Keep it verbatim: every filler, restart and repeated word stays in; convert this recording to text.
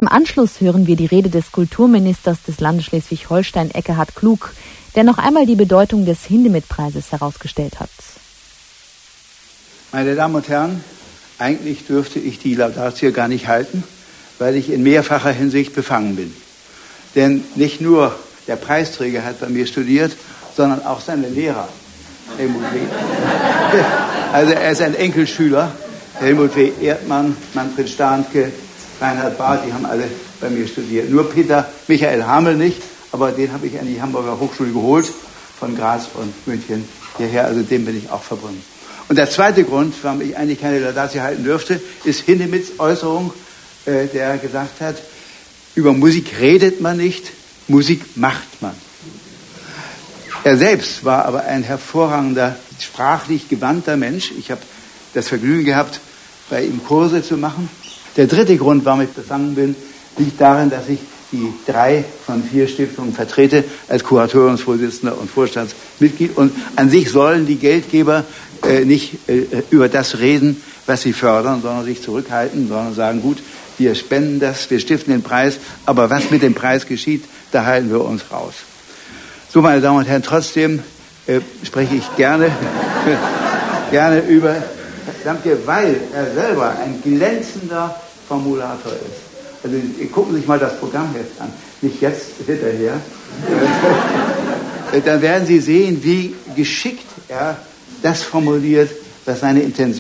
im Anschluss hören wir die Rede des Kulturministers des Landes Schleswig-Holstein, Ekkehard Klug, der noch einmal die Bedeutung des Hindemith-Preises herausgestellt hat. Meine Damen und Herren, eigentlich dürfte ich die Laudatio gar nicht halten, weil ich in mehrfacher Hinsicht befangen bin. Denn nicht nur der Preisträger hat bei mir studiert, sondern auch seine Lehrer. Helmut W. Also er ist ein Enkelschüler. Helmut W. Erdmann, Manfred Stahnke, Reinhard Barth, die haben alle bei mir studiert. Nur Peter Michael Hamel nicht, aber den habe ich an die Hamburger Hochschule geholt, von Graz und München hierher, also dem bin ich auch verbunden. Und der zweite Grund, warum ich eigentlich keine Laudatio halten dürfte, ist Hindemiths Äußerung, äh, der gesagt hat, über Musik redet man nicht, Musik macht man. Er selbst war aber ein hervorragender, sprachlich gewandter Mensch. Ich habe das Vergnügen gehabt, bei ihm Kurse zu machen. Der dritte Grund, warum ich befangen bin, liegt darin, dass ich die drei von vier Stiftungen vertrete als Kuratoriumsvorsitzender und Vorstandsmitglied. Und an sich sollen die Geldgeber äh, nicht äh, über das reden, was sie fördern, sondern sich zurückhalten, sondern sagen, gut, wir spenden das, wir stiften den Preis, aber was mit dem Preis geschieht, da halten wir uns raus. So, meine Damen und Herren, trotzdem äh, spreche ich gerne, gerne über, weil er selber ein glänzender Formulator ist. Also gucken Sie sich mal das Programmheft an, nicht jetzt hinterher. Dann werden Sie sehen, wie geschickt er das formuliert, was seine Intention